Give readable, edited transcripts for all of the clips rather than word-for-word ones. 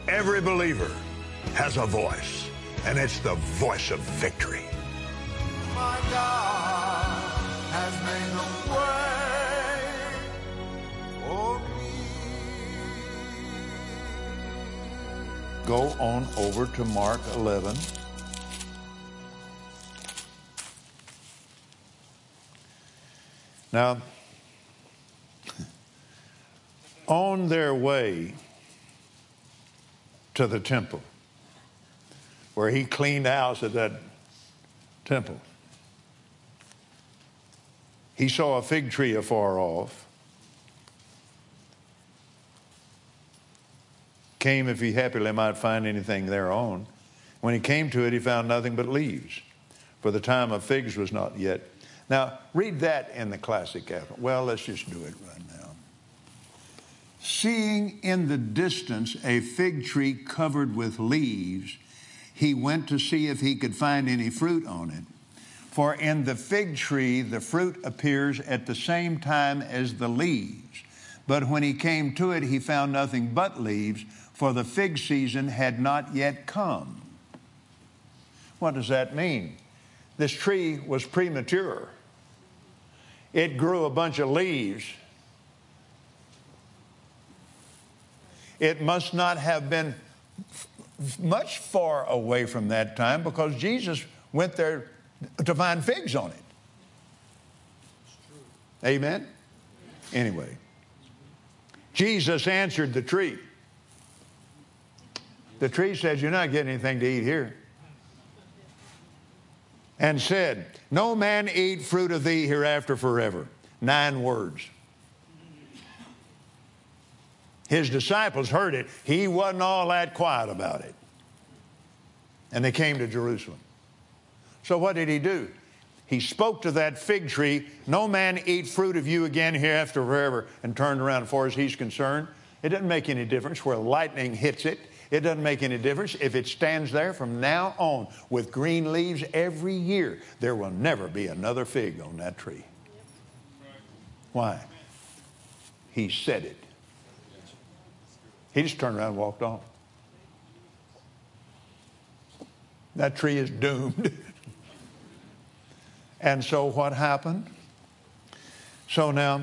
Every believer has a voice, and it's the voice of victory. My God has made a way for me. Go on over to Mark 11. Now, on their way to the temple, where he cleaned house at that temple, he saw a fig tree afar off. Came if he happily might find anything thereon. When he came to it, he found nothing but leaves, for the time of figs was not yet. Now, read that in the classic. Well, let's just do it right now. Seeing in the distance a fig tree covered with leaves, he went to see if he could find any fruit on it. For in the fig tree, the fruit appears at the same time as the leaves. But when he came to it, he found nothing but leaves, for the fig season had not yet come. What does that mean? This tree was premature. It grew a bunch of leaves. It must not have been much far away from that time, because Jesus went there to find figs on it. Amen? Anyway, Jesus answered the tree. The tree says, "You're not getting anything to eat here." And said, "No man eat fruit of thee hereafter forever." 9 words. His disciples heard it. He wasn't all that quiet about it. And they came to Jerusalem. So what did he do? He spoke to that fig tree, "No man eat fruit of you again hereafter forever," and turned around. As far as he's concerned, it doesn't make any difference where lightning hits it. It doesn't make any difference if it stands there from now on with green leaves every year. There will never be another fig on that tree. Why? He said it. He just turned around and walked off. That tree is doomed. And so what happened? So now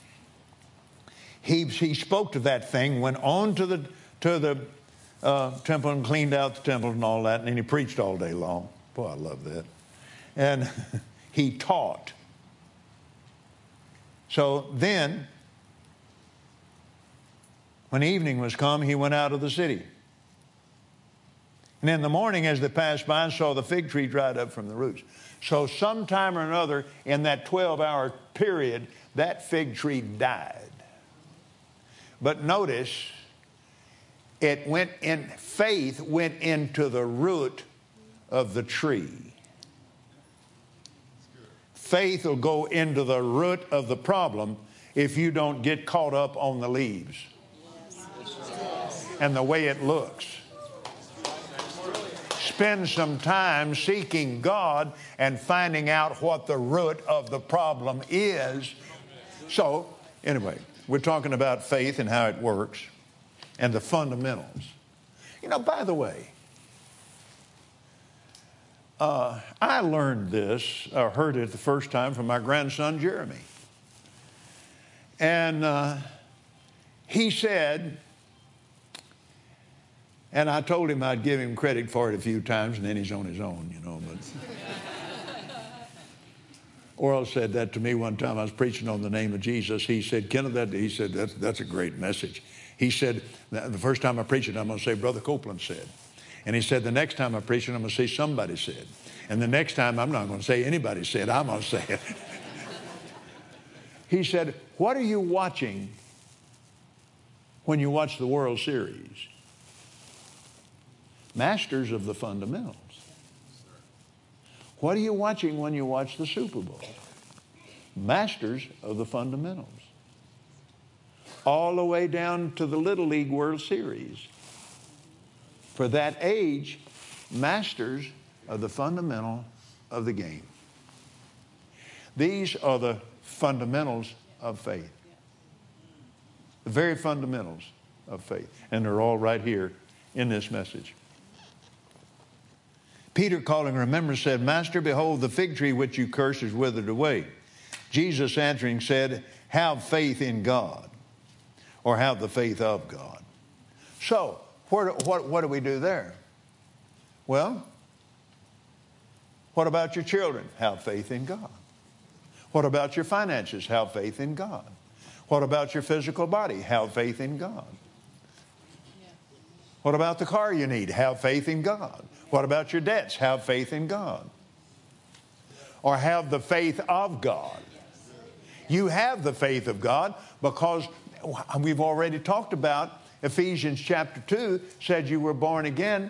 he spoke to that thing, went on to the temple and cleaned out the temple and all that, and then he preached all day long. Boy, I love that. And he taught. So then, when evening was come, he went out of the city. And in the morning, as they passed by, and saw the fig tree dried up from the roots. So sometime or another in that 12-hour period, that fig tree died. But notice, faith went into the root of the tree. Faith will go into the root of the problem if you don't get caught up on the leaves and the way it looks. Spend some time seeking God and finding out what the root of the problem is. So, anyway, we're talking about faith and how it works and the fundamentals. You know, by the way, I learned this, or heard it the first time from my grandson, Jeremy. And he said, and I told him I'd give him credit for it a few times, and then he's on his own, you know. But Oral said that to me one time. I was preaching on the name of Jesus. He said, Kenneth, that's a great message. He said, the first time I preach it, I'm going to say, Brother Copeland said. And he said, the next time I preach it, I'm going to say, somebody said. And the next time, I'm not going to say anybody said. I'm going to say it. He said, what are you watching when you watch the World Series? Masters of the fundamentals. What are you watching when you watch the Super Bowl? Masters of the fundamentals. All the way down to the Little League World Series. For that age, masters of the fundamental of the game. These are the fundamentals of faith. The very fundamentals of faith. And they're all right here in this message. Peter, calling remembrance, said, Master, behold, the fig tree which you cursed is withered away. Jesus answering said, have faith in God, or have the faith of God. So, what do we do there? Well, what about your children? Have faith in God. What about your finances? Have faith in God. What about your physical body? Have faith in God. What about the car you need? Have faith in God. What about your debts? Have faith in God. Or have the faith of God. You have the faith of God because we've already talked about Ephesians chapter 2 said you were born again.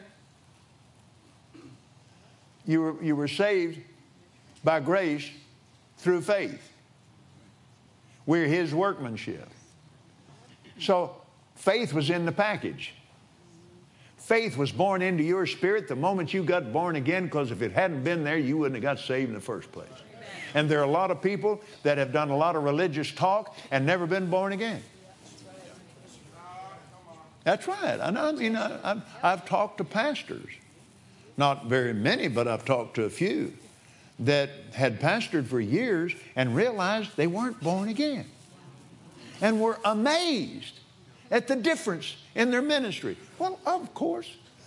You were saved by grace through faith. We're His workmanship. So faith was in the package. Faith was born into your spirit the moment you got born again, because if it hadn't been there, you wouldn't have got saved in the first place. Amen. And there are a lot of people that have done a lot of religious talk and never been born again. That's right. I've talked to pastors, not very many, but I've talked to a few that had pastored for years and realized they weren't born again and were amazed at the difference in their ministry. Well, of course.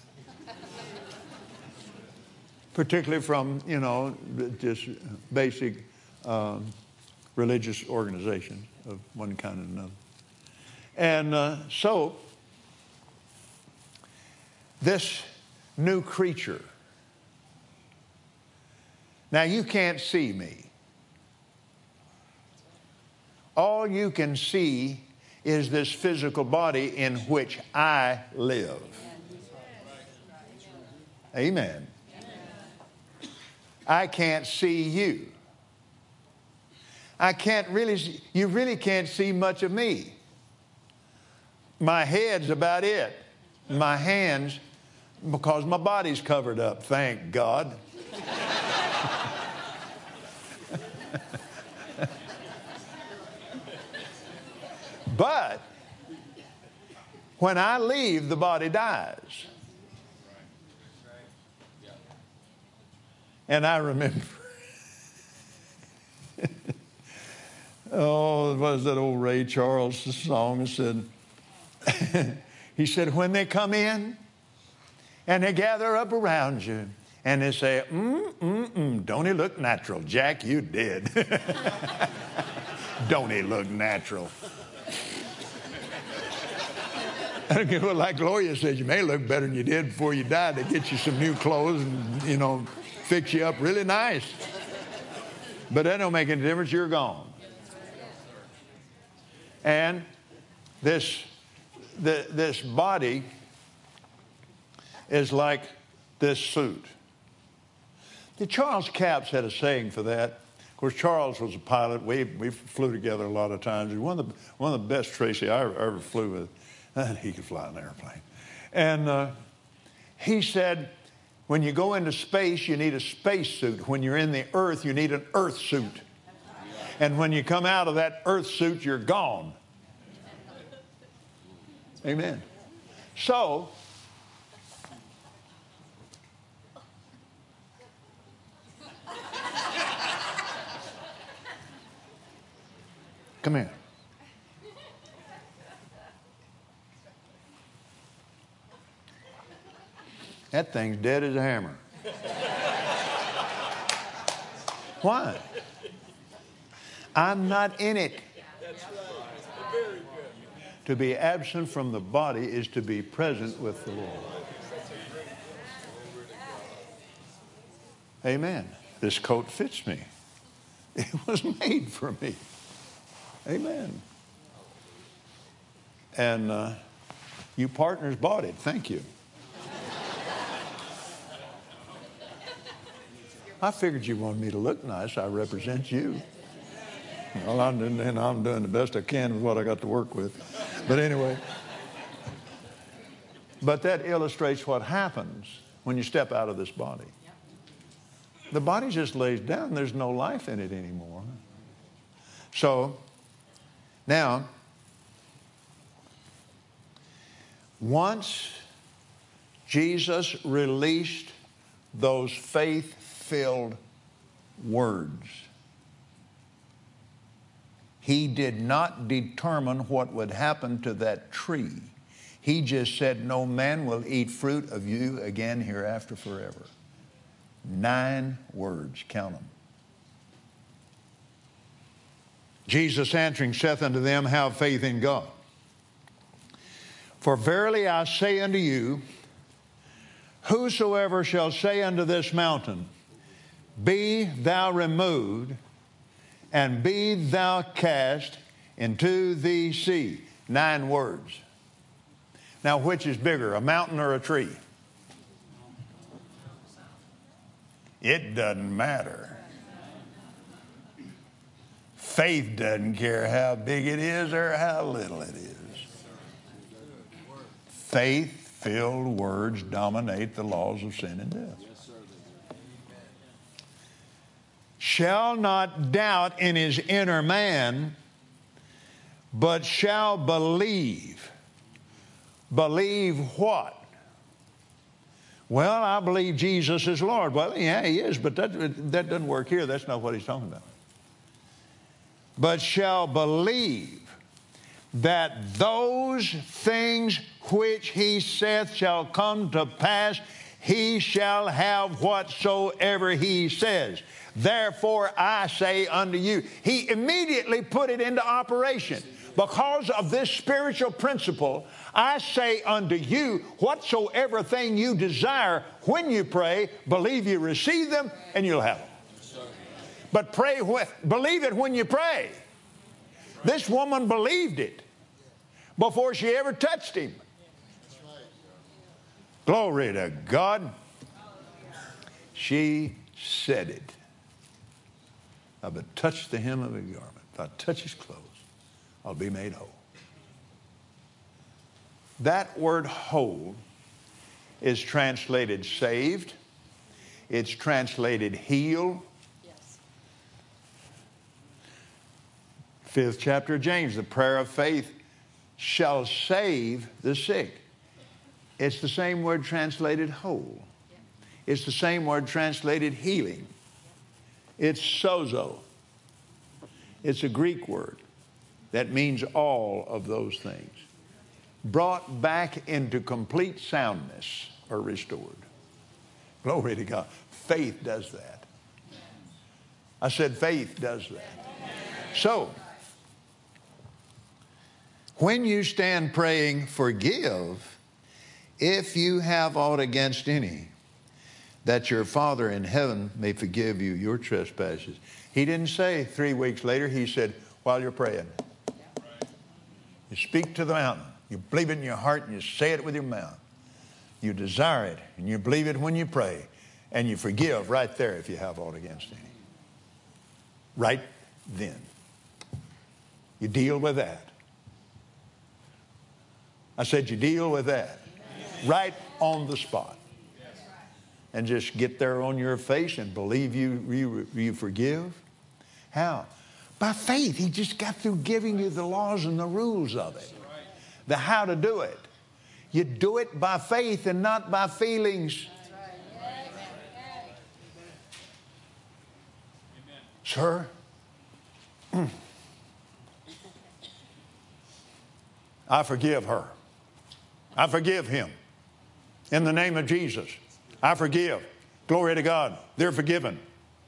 Particularly from, just basic religious organizations of one kind and another. And so, this new creature. Now, you can't see me. All you can see is this physical body in which I live. Amen. I can't see you. You really can't see much of me. My head's about it. My hands, because my body's covered up, thank God. But when I leave, the body dies. And I remember, what was that old Ray Charles song? He said, when they come in and they gather up around you and they say, don't he look natural? Jack, you did. Don't he look natural? Like Gloria said, you may look better than you did before you died. They get you some new clothes and, fix you up really nice. But that don't make any difference. You're gone. And this body is like this suit. The Charles Capps had a saying for that. Of course, Charles was a pilot. We flew together a lot of times. He was one of the best Tracy I ever flew with. And he could fly an airplane. And he said, when you go into space, you need a space suit. When you're in the earth, you need an earth suit. And when you come out of that earth suit, you're gone. Amen. So, come here. That thing's dead as a hammer. Why? I'm not in it. To be absent from the body is to be present with the Lord. Amen. This coat fits me. It was made for me. Amen. And you partners bought it. Thank you. I figured you wanted me to look nice. I represent you. Well, I'm doing the best I can with what I got to work with. But anyway. But that illustrates what happens when you step out of this body. The body just lays down. There's no life in it anymore. So, now, once Jesus released those faith-filled words. He did not determine what would happen to that tree. He just said, no man will eat fruit of you again hereafter forever. 9 words, count them. Jesus answering saith unto them, have faith in God. For verily I say unto you, whosoever shall say unto this mountain, be thou removed, and be thou cast into the sea. 9 words. Now, which is bigger, a mountain or a tree? It doesn't matter. Faith doesn't care how big it is or how little it is. Faith-filled words dominate the laws of sin and death. Shall not doubt in his inner man, but shall believe. Believe what? Well, I believe Jesus is Lord. Well, yeah, he is, but that doesn't work here. That's not what he's talking about. But shall believe that those things which he saith shall come to pass, he shall have whatsoever he says. Therefore I say unto you. He immediately put it into operation. Because of this spiritual principle, I say unto you, whatsoever thing you desire when you pray, believe you receive them and you'll have them. But believe it when you pray. This woman believed it before she ever touched him. Glory to God. She said it. I but touch the hem of his garment. If I touch his clothes, I'll be made whole. That word whole is translated saved. It's translated heal. Yes. 5th chapter of James, the prayer of faith shall save the sick. It's the same word translated whole. It's the same word translated healing. It's sozo. It's a Greek word that means all of those things. Brought back into complete soundness or restored. Glory to God. Faith does that. I said faith does that. So, when you stand praying, forgive if you have aught against any, that your Father in heaven may forgive you your trespasses. He didn't say 3 weeks later. He said, while you're praying. You speak to the mountain. You believe it in your heart and you say it with your mouth. You desire it and you believe it when you pray. And you forgive right there if you have aught against any. Right then. You deal with that. I said you deal with that. Right on the spot. And just get there on your face and believe you forgive. How? By faith. He just got through giving you the laws and the rules of it. The how to do it. You do it by faith and not by feelings. Sir? I forgive her. I forgive him. In the name of Jesus. I forgive. Glory to God. They're forgiven.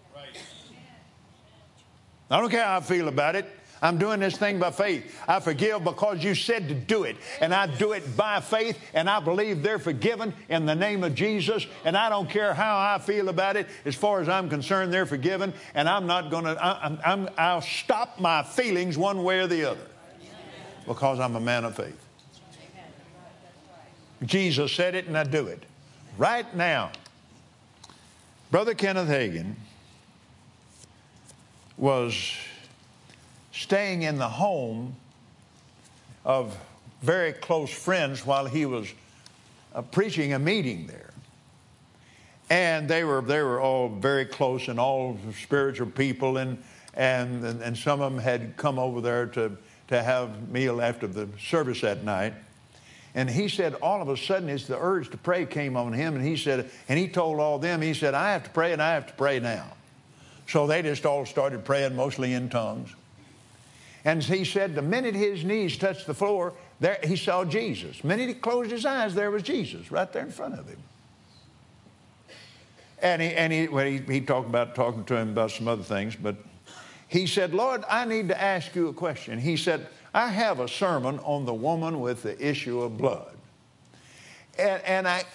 I don't care how I feel about it. I'm doing this thing by faith. I forgive because you said to do it. And I do it by faith. And I believe they're forgiven in the name of Jesus. And I don't care how I feel about it. As far as I'm concerned, they're forgiven. And I'm not going to, I'll stop my feelings one way or the other. Because I'm a man of faith. Jesus said it and I do it. Right now, Brother Kenneth Hagin was staying in the home of very close friends while he was preaching a meeting there. And they were all very close and all spiritual people, and some of them had come over there to have meal after the service that night. And he said, all of a sudden, it's the urge to pray came on him. And he said, and he told all them, he said, I have to pray and I have to pray now. So they just all started praying, mostly in tongues. And he said, the minute his knees touched the floor, there he saw Jesus. The minute he closed his eyes, there was Jesus right there in front of him. And he talked about talking to him about some other things, but he said, Lord, I need to ask you a question. He said, I have a sermon on the woman with the issue of blood. And I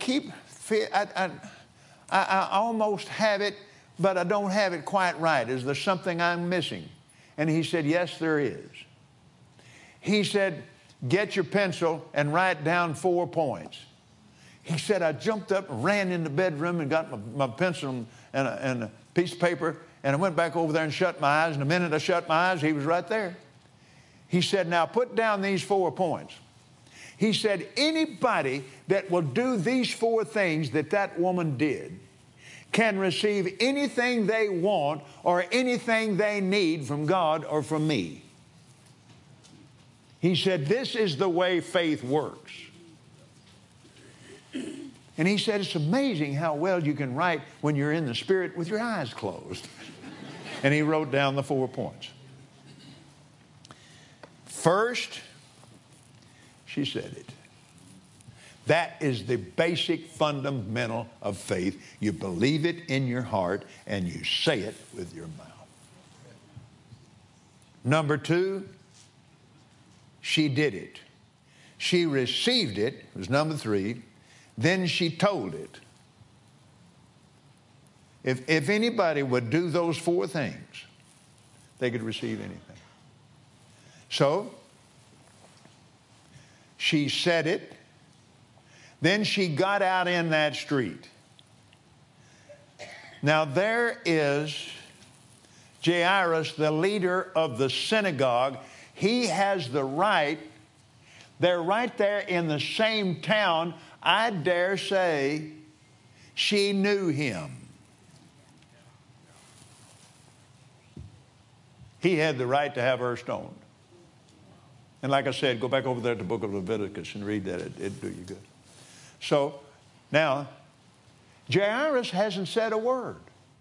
almost have it, but I don't have it quite right. Is there something I'm missing? And he said, yes, there is. He said, get your pencil and write down 4 points. He said, I jumped up and ran in the bedroom and got my pencil and a piece of paper, and I went back over there and shut my eyes. And the minute I shut my eyes, he was right there. He said, now put down these 4 points. He said, anybody that will do these 4 things that woman did can receive anything they want or anything they need from God or from me. He said, this is the way faith works. And he said, it's amazing how well you can write when you're in the Spirit with your eyes closed. And he wrote down the 4 points. First, she said it. That is the basic fundamental of faith. You believe it in your heart and you say it with your mouth. Number 2, she did it. She received it, was number 3. Then she told it. If anybody would do those 4 things, they could receive anything. So, she said it. Then she got out in that street. Now there is Jairus, the leader of the synagogue. He has the right. They're right there in the same town. I dare say she knew him. He had the right to have her stoned. And like I said, go back over there to the book of Leviticus and read that. It'd do you good. So now, Jairus hasn't said a word.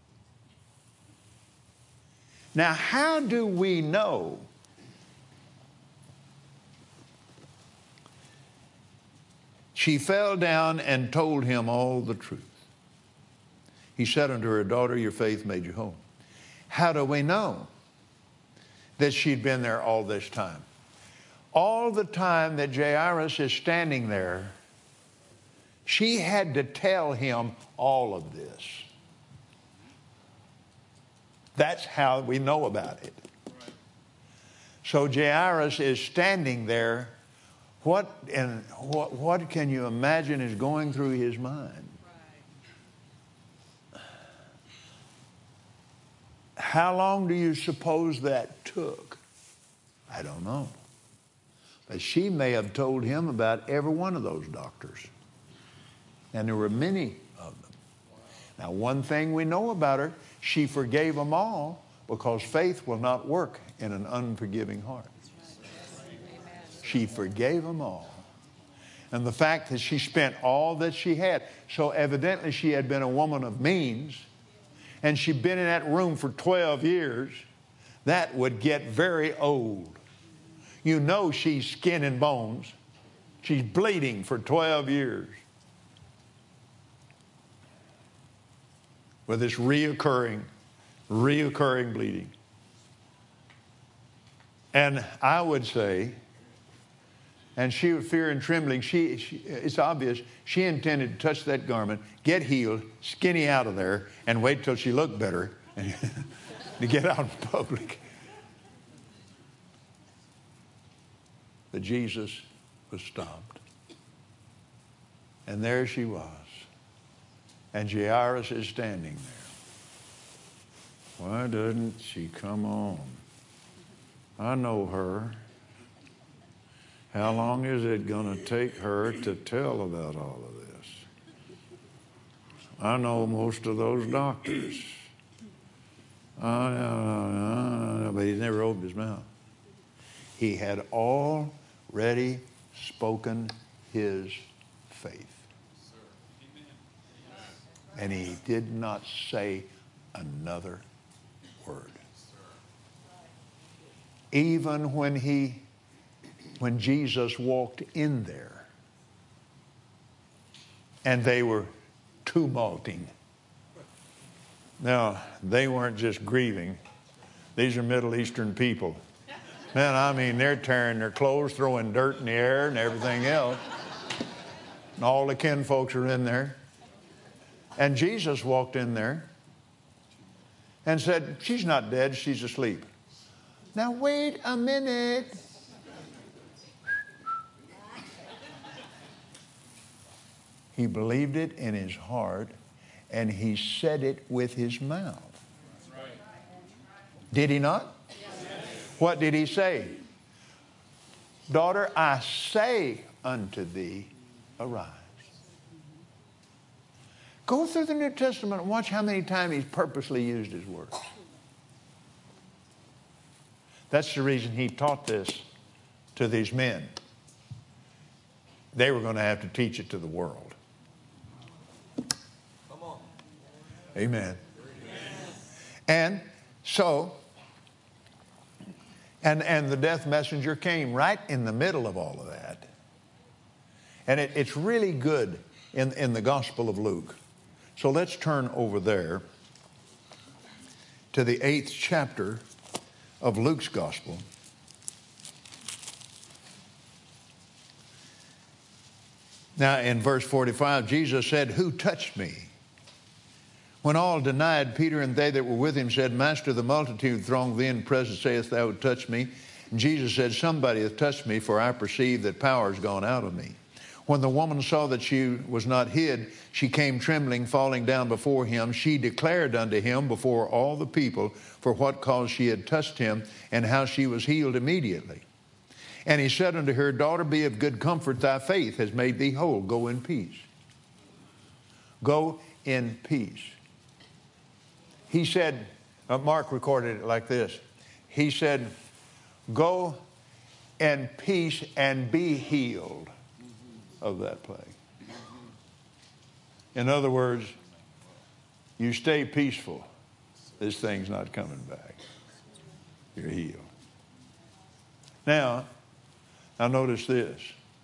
Now, how do we know she fell down and told him all the truth? He said unto her, daughter, your faith made you whole. How do we know that she'd been there all this time? All the time that Jairus is standing there, she had to tell him all of this. That's how we know about it. So Jairus is standing there. What can you imagine is going through his mind? How long do you suppose that took? I don't know. But she may have told him about every one of those doctors. And there were many of them. Now, one thing we know about her, she forgave them all because faith will not work in an unforgiving heart. She forgave them all. And the fact that she spent all that she had, so evidently she had been a woman of means, and she'd been in that room for 12 years, that would get very old. You know she's skin and bones. She's bleeding for 12 years. With this reoccurring bleeding. And I would say, and she with fear and trembling, it's obvious, she intended to touch that garment, get healed, skinny out of there, and wait till she looked better to get out in public. But Jesus was stopped. And there she was. And Jairus is standing there. Why doesn't she come on? I know her. How long is it going to take her to tell about all of this? I know most of those doctors. But he never opened his mouth. He had already spoken his faith. And he did not say another word. Even when Jesus walked in there and they were tumulting. Now, they weren't just grieving. These are Middle Eastern people. Man, I mean, they're tearing their clothes, throwing dirt in the air and everything else. And all the kinfolks are in there. And Jesus walked in there and said, she's not dead, she's asleep. Now, wait a minute. He believed it in his heart, and he said it with his mouth. Did he not? What did he say? Daughter, I say unto thee, arise. Go through the New Testament and watch how many times he's purposely used his words. That's the reason he taught this to these men. They were going to have to teach it to the world. Come on. Amen. And so, and the death messenger came right in the middle of all of that. And it's really good in the Gospel of Luke. So let's turn over there to the 8th chapter of Luke's Gospel. Now in verse 45, Jesus said, who touched me? When all denied, Peter and they that were with him said, Master, the multitude thronged thee in presence, sayest thou would touch me? And Jesus said, somebody hath touched me, for I perceive that power is gone out of me. When the woman saw that she was not hid, she came trembling, falling down before him. She declared unto him before all the people for what cause she had touched him, and how she was healed immediately. And he said unto her, Daughter, be of good comfort, thy faith has made thee whole. Go in peace. Go in peace. He said, Mark recorded it like this. He said, go in peace and be healed of that plague. In other words, you stay peaceful, this thing's not coming back. You're healed. Now notice this.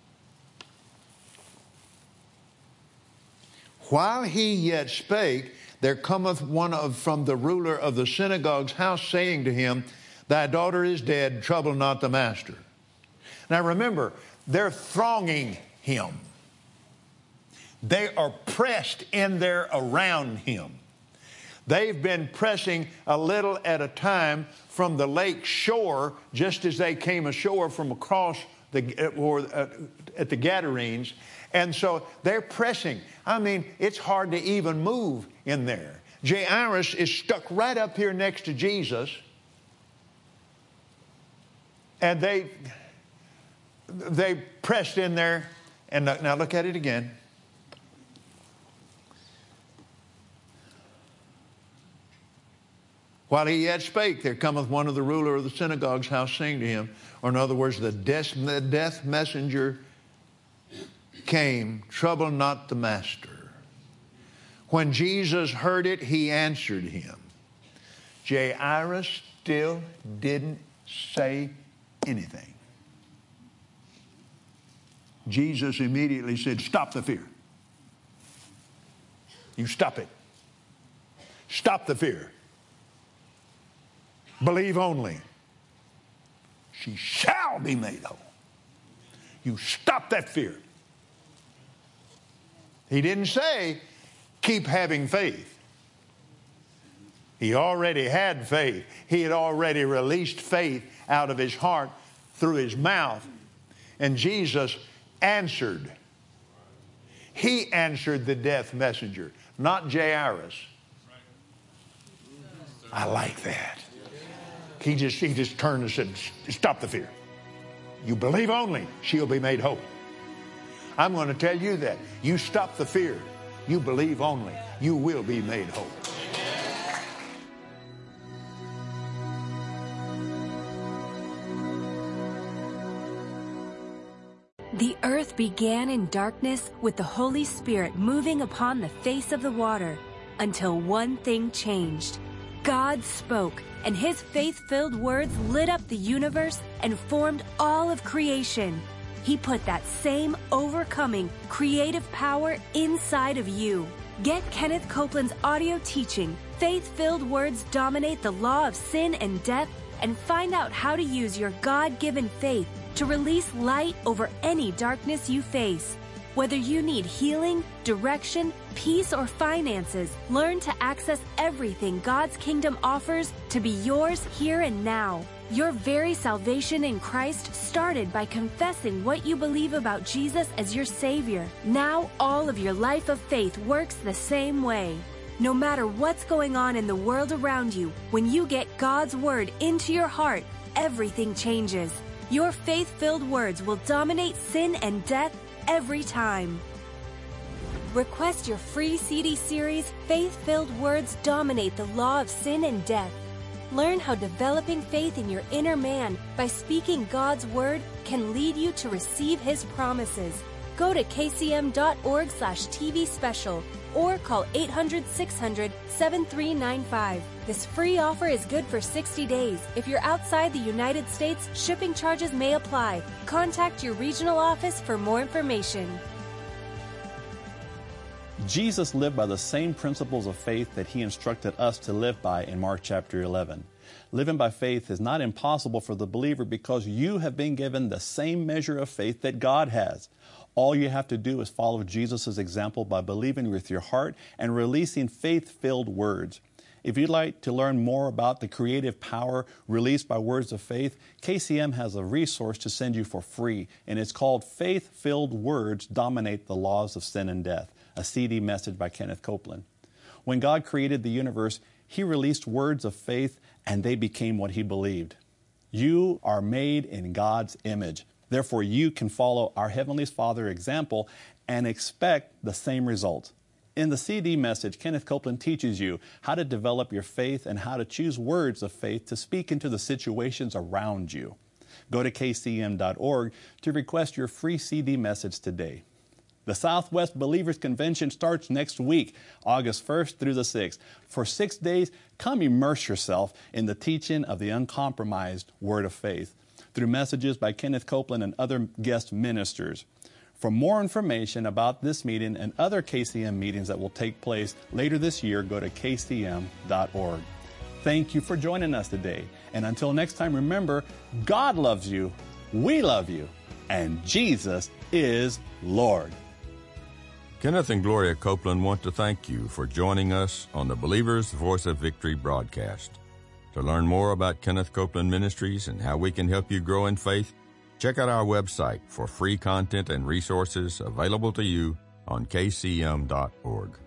While he yet spake, there cometh one from the ruler of the synagogue's house, saying to him, Thy daughter is dead, trouble not the master. Now remember, they're thronging him. They are pressed in there around him. They've been pressing a little at a time from the lake shore, just as they came ashore from across at the Gadarenes. And so they're pressing. I mean, it's hard to even move in there. Jairus is stuck right up here next to Jesus. And they pressed in there. And now look at it again. While he yet spake, there cometh one of the ruler of the synagogue's house, saying to him, or in other words, the death messenger came, trouble not the master. When Jesus heard it, he answered him. Jairus still didn't say anything. Jesus immediately said, stop the fear. You stop it. Stop the fear. Believe only. She shall be made whole. You stop that fear. He didn't say, keep having faith. He already had faith. He had already released faith out of his heart through his mouth. And Jesus answered. He answered the death messenger, not Jairus. I like that. He just turned and said, stop the fear. You believe only, she'll be made whole. I'm going to tell you that. You stop the fear. You believe only, you will be made whole. The earth began in darkness with the Holy Spirit moving upon the face of the water until one thing changed. God spoke, and his faith-filled words lit up the universe and formed all of creation. He put that same overcoming, creative power inside of you. Get Kenneth Copeland's audio teaching, Faith-Filled Words Dominate the Law of Sin and Death, and find out how to use your God-given faith to release light over any darkness you face. Whether you need healing, direction, peace, or finances, learn to access everything God's kingdom offers to be yours here and now. Your very salvation in Christ started by confessing what you believe about Jesus as your Savior. Now all of your life of faith works the same way. No matter what's going on in the world around you, when you get God's Word into your heart, everything changes. Your faith-filled words will dominate sin and death every time. Request your free CD series, Faith-Filled Words Dominate the Law of Sin and Death. Learn how developing faith in your inner man by speaking God's Word can lead you to receive His promises. Go to kcm.org/TV special or call 800-600-7395. This free offer is good for 60 days. If you're outside the United States, shipping charges may apply. Contact your regional office for more information. Jesus lived by the same principles of faith that he instructed us to live by in Mark chapter 11. Living by faith is not impossible for the believer because you have been given the same measure of faith that God has. All you have to do is follow Jesus' example by believing with your heart and releasing faith-filled words. If you'd like to learn more about the creative power released by words of faith, KCM has a resource to send you for free, and it's called Faith-Filled Words Dominate the Laws of Sin and Death, a CD message by Kenneth Copeland. When God created the universe, He released words of faith, and they became what He believed. You are made in God's image. Therefore, you can follow our Heavenly Father example and expect the same result. In the CD message, Kenneth Copeland teaches you how to develop your faith and how to choose words of faith to speak into the situations around you. Go to kcm.org to request your free CD message today. The Southwest Believers Convention starts next week, August 1st through the 6th. For 6 days, come immerse yourself in the teaching of the uncompromised Word of Faith through messages by Kenneth Copeland and other guest ministers. For more information about this meeting and other KCM meetings that will take place later this year, go to kcm.org. Thank you for joining us today. And until next time, remember, God loves you, we love you, and Jesus is Lord. Kenneth and Gloria Copeland want to thank you for joining us on the Believer's Voice of Victory broadcast. To learn more about Kenneth Copeland Ministries and how we can help you grow in faith, check out our website for free content and resources available to you on kcm.org.